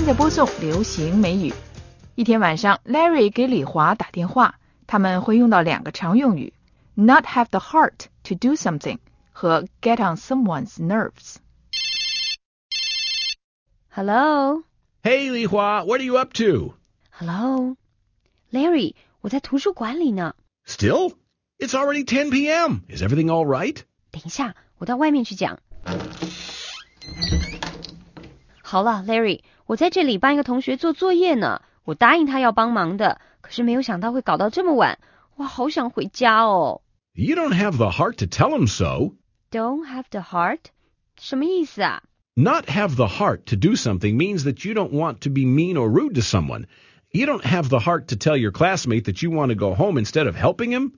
正在播送流行美语。一天晚上 Larry 给李华打电话，他们会用到两个常用语 not have the heart to do something 和 get on someone's nerves。 Hello? Hey, Li Hua, what are you up to? Hello? Larry, 我在图书馆里呢。 Still? It's already 10 p.m. Is everything all right? 等一下，我到外面去讲。好了 Larry， 我在这里帮一个同学做作业呢，我答应他要帮忙的，可是没有想到会搞到这么晚，我好想回家哦。 You don't have the heart to tell him so. Don't have the heart? 什么意思啊？ Not have the heart to do something means that you don't want to be mean or rude to someone. You don't have the heart to tell your classmate that you want to go home instead of helping him?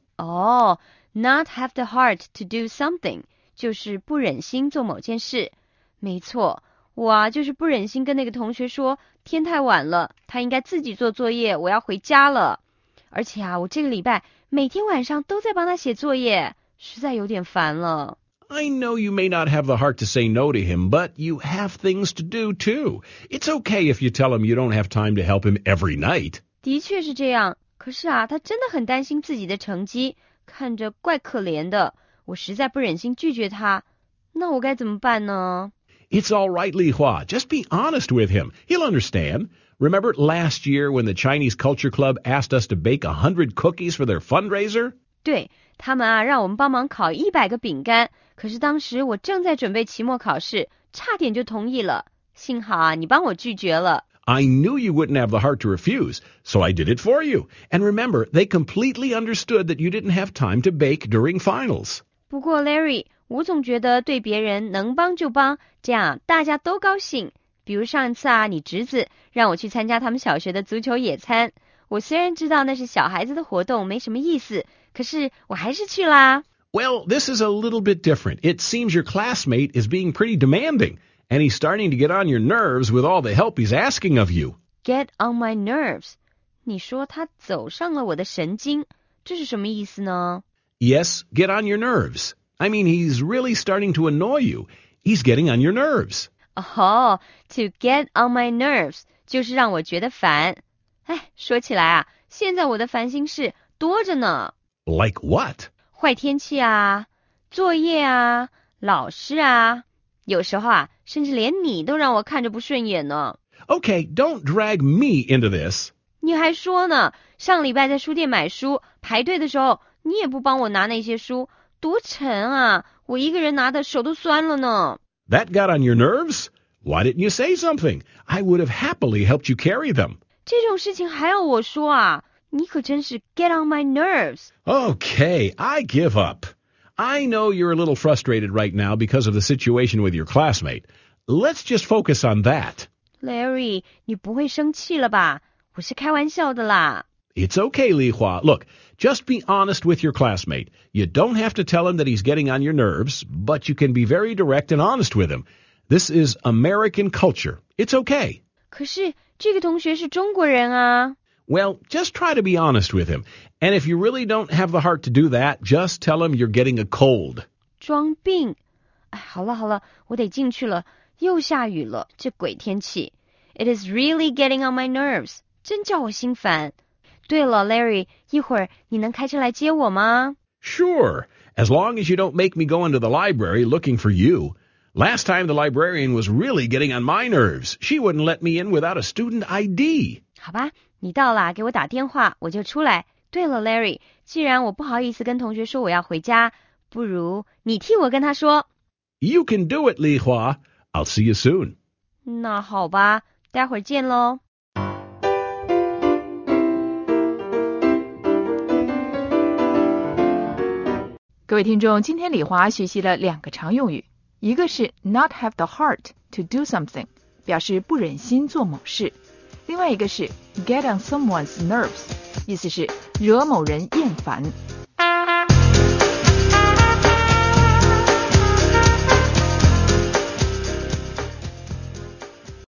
Not have the heart to do something 就是不忍心做某件事。没错，我就是不忍心跟那个同学说天太晚了，他应该自己做作业，我要回家了。而且我这个礼拜每天晚上都在帮他写作业，实在有点烦了。 I know you may not have the heart to say no to him, but you have things to do too. It's okay if you tell him you don't have time to help him every night. 的确是这样，可是他真的很担心自己的成绩，看着怪可怜的，我实在不忍心拒绝他，那我该怎么办呢？ It's all right, Li Hua. Just be honest with him. He'll understand. Remember last year when the Chinese Culture Club asked us to bake 100 cookies for their fundraiser? 对，他们让我们帮忙烤100个饼干，可是当时我正在准备期末考试，差点就同意了，幸好你帮我拒绝了。 I knew you wouldn't have the heart to refuse, so I did it for you. And remember, they completely understood that you didn't have time to bake during finals. 不过 Larry， 我总觉得对别人能帮就帮，这样大家都高兴。比如上一次你侄子让我去参加他们小学的足球野餐，我虽然知道那是小孩子的活动，没什么意思，可是我还是去啦。 Well, this is a little bit different. It seems your classmate is being pretty demanding, and he's starting to get on your nerves with all the help he's asking of you. Get on my nerves. 你说他走上了我的神经，这是什么意思呢？ Yes, get on your nerves. I mean, he's really starting to annoy you. He's getting on your nerves. To get on my nerves 就是让我觉得烦。哎，说起来现在我的烦心事多着呢。 Like what? 坏天气作业老师有时候甚至连你都让我看着不顺眼呢。 Okay, don't drag me into this. 你还说呢，上礼拜在书店买书，排队的时候你也不帮我拿那些书，多沉我一个人拿的手都酸了呢。 That got on your nerves? Why didn't you say something? I would have happily helped you carry them. 这种事情还要我说你可真是 get on my nerves. Okay, I give up. I know you're a little frustrated right now because of the situation with your classmate. Let's just focus on that. Larry, 你不会生气了吧？我是开玩笑的啦。 It's okay, Li Hua. Look, just be honest with your classmate. You don't have to tell him that he's getting on your nerves, but you can be very direct and honest with him. This is American culture. It's okay. 可是这个同学是中国人 Well, just try to be honest with him. And if you really don't have the heart to do that, just tell him you're getting a cold. 装病。好了，我得进去了，又下雨了，这鬼天气。It is really getting on my nerves. 真叫我心烦。对了 Larry， 一会儿你能开车来接我吗？ Sure, as long as you don't make me go into the library looking for you. Last time the librarian was really getting on my nerves. She wouldn't let me in without a student ID. 好吧，你到了给我打电话，我就出来。对了 Larry， 既然我不好意思跟同学说我要回家，不如你替我跟他说。 You can do it, Li Hua. I'll see you soon. 那好吧，待会儿见咯。 各位听众，今天李华学习了两个常用语，一个是 not have the heart to do something， 表示不忍心做某事；另外一个是 get on someone's nerves， 意思是惹某人厌烦。